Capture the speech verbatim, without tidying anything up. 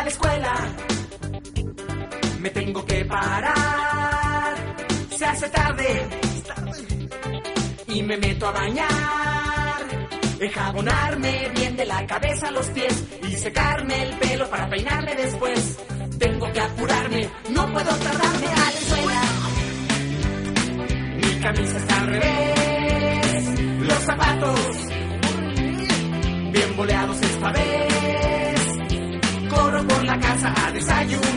la escuela. Me tengo que parar, se hace tarde y me meto a bañar, enjabonarme bien de la cabeza a los pies y secarme el pelo para peinarme después. Tengo que apurarme, no puedo tardarme a la escuela. Mi camisa está al revés, los zapatos bien boleados esta vez. Corro por la casa a desayunar.